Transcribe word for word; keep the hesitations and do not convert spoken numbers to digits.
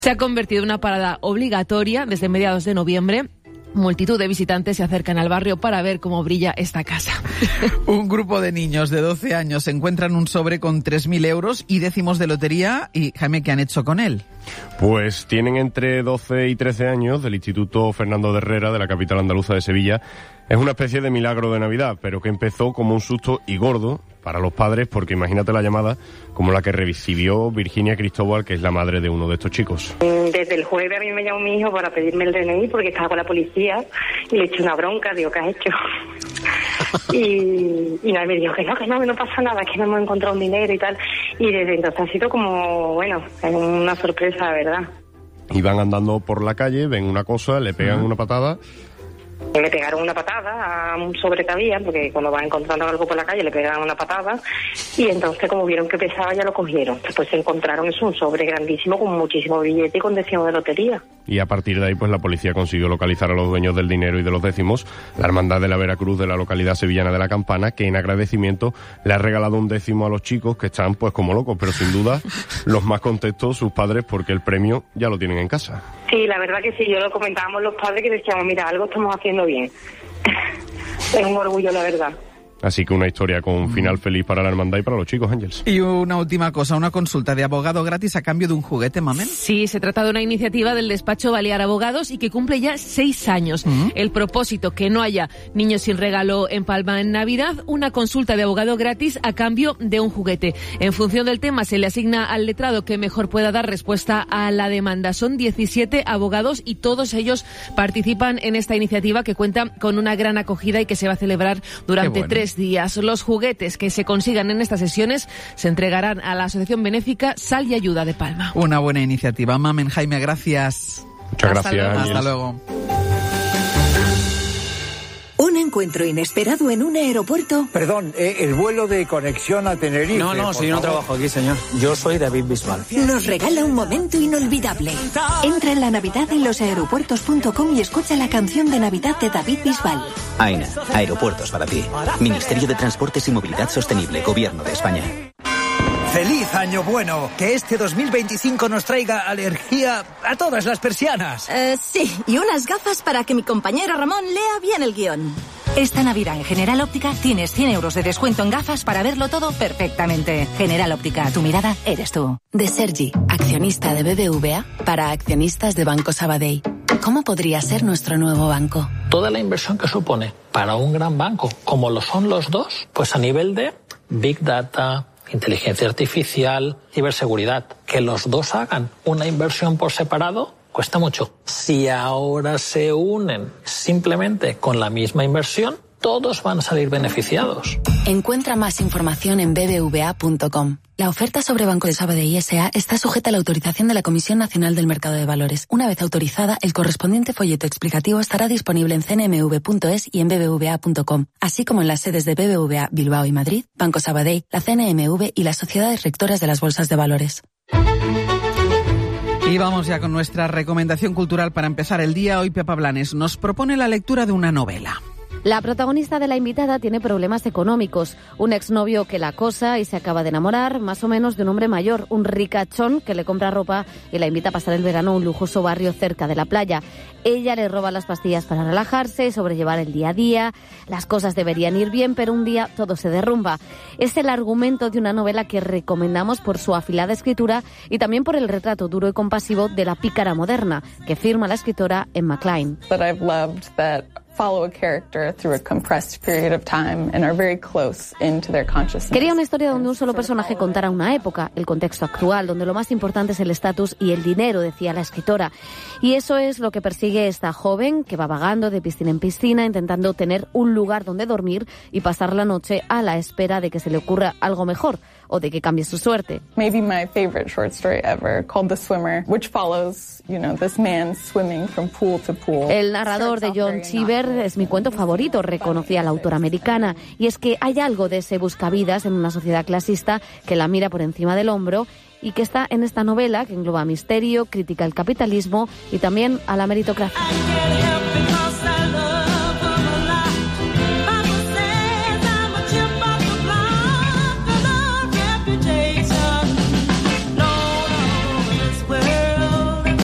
Se ha convertido en una parada obligatoria desde mediados de noviembre. Multitud de visitantes se acercan al barrio para ver cómo brilla esta casa. Un grupo de niños de doce años encuentran un sobre con tres mil euros y décimos de lotería. Y, Jaime, ¿qué han hecho con él? Pues tienen entre doce y trece años, del Instituto Fernando de Herrera, de la capital andaluza de Sevilla. Es una especie de milagro de Navidad, pero que empezó como un susto y gordo para los padres, porque imagínate la llamada como la que recibió Virginia Cristóbal, que es la madre de uno de estos chicos. Desde el jueves a mí me llamó mi hijo para pedirme el D N I porque estaba con la policía y le eché una bronca, digo, ¿qué has hecho? y, y nada, me dijo que no, que no, que no pasa nada, que no hemos encontrado un dinero y tal. Y desde entonces ha sido como, bueno, es una sorpresa, la verdad. Y van andando por la calle, ven una cosa, le pegan uh-huh. una patada. Le pegaron una patada a un sobre que había, porque cuando van encontrando algo por la calle le pegaban una patada, y entonces como vieron que pesaba ya lo cogieron. Después se encontraron eso, un sobre grandísimo con muchísimo billete y con décimos de lotería. Y a partir de ahí pues la policía consiguió localizar a los dueños del dinero y de los décimos, la Hermandad de la Veracruz de la localidad sevillana de La Campana, que en agradecimiento le ha regalado un décimo a los chicos, que están pues como locos, pero sin duda los más contentos sus padres, porque el premio ya lo tienen en casa. Sí, la verdad que sí, yo lo comentábamos los padres que decíamos, mira, algo estamos haciendo bien. Es un orgullo, la verdad. Así que una historia con un final feliz para la hermandad y para los chicos, Ángels. Y una última cosa, una consulta de abogado gratis a cambio de un juguete, Mamen. Sí, se trata de una iniciativa del despacho Balear Abogados y que cumple ya seis años. Uh-huh. El propósito, que no haya niños sin regalo en Palma en Navidad, una consulta de abogado gratis a cambio de un juguete. En función del tema se le asigna al letrado que mejor pueda dar respuesta a la demanda. Son diecisiete abogados y todos ellos participan en esta iniciativa que cuenta con una gran acogida y que se va a celebrar durante bueno. tres días. Los juguetes que se consigan en estas sesiones se entregarán a la Asociación Benéfica Sal y Ayuda de Palma. Una buena iniciativa. Mamen, Jaime, gracias. Muchas Hasta gracias. Luego. Hasta luego. Un encuentro inesperado en un aeropuerto. Perdón, eh, el vuelo de conexión a Tenerife. No, no, si yo no trabajo aquí, señor. Yo soy David Bisbal. Nos regala un momento inolvidable. Entra en la Navidad en los aeropuertos punto com y escucha la canción de Navidad de David Bisbal. AENA, aeropuertos para ti. Ministerio de Transportes y Movilidad Sostenible, Gobierno de España. ¡Feliz Año Bueno! Que este dos mil veinticinco nos traiga alergia a todas las persianas. Eh, sí, y unas gafas para que mi compañero Ramón lea bien el guión. Esta Navidad en General Óptica tienes cien euros de descuento en gafas para verlo todo perfectamente. General Óptica, tu mirada eres tú. De Sergi, accionista de B B V A, para accionistas de Banco Sabadell. ¿Cómo podría ser nuestro nuevo banco? Toda la inversión que supone para un gran banco, como lo son los dos, pues a nivel de Big Data, inteligencia artificial, ciberseguridad, que los dos hagan una inversión por separado, cuesta mucho. Si ahora se unen simplemente con la misma inversión, todos van a salir beneficiados. Encuentra más información en b b v a punto com. La oferta sobre Banco de Sabadell S A está sujeta a la autorización de la Comisión Nacional del Mercado de Valores. Una vez autorizada, el correspondiente folleto explicativo estará disponible en c n m v punto es y en b b v a punto com, así como en las sedes de B B V A Bilbao y Madrid, Banco Sabadell, la C N M V y las sociedades rectoras de las bolsas de valores. Y vamos ya con nuestra recomendación cultural para empezar el día. Hoy Pepa Blanes nos propone la lectura de una novela. La protagonista de La invitada tiene problemas económicos. Un exnovio que la acosa y se acaba de enamorar, más o menos, de un hombre mayor, un ricachón que le compra ropa y la invita a pasar el verano a un lujoso barrio cerca de la playa. Ella le roba las pastillas para relajarse, sobrellevar el día a día. Las cosas deberían ir bien, pero un día todo se derrumba. Es el argumento de una novela que recomendamos por su afilada escritura y también por el retrato duro y compasivo de la pícara moderna, que firma la escritora Emma Cline. That I've loved that follow a character through a compressed period of time and are very close into their consciousness. Quería una historia donde un solo personaje contara una época, el contexto actual, donde lo más importante es el estatus y el dinero, decía la escritora. Y eso es lo que persigue esta joven que va vagando de piscina en piscina, intentando tener un lugar donde dormir y pasar la noche a la espera de que se le ocurra algo mejor o de que cambie su suerte. Maybe my favorite short story ever, called The Swimmer, which follows, you know, this man swimming from pool to pool. El narrador de John Cheever es mi cuento favorito, reconocía la autora americana, y es que hay algo de ese buscavidas en una sociedad clasista que la mira por encima del hombro y que está en esta novela que engloba misterio, crítica al capitalismo y también a la meritocracia.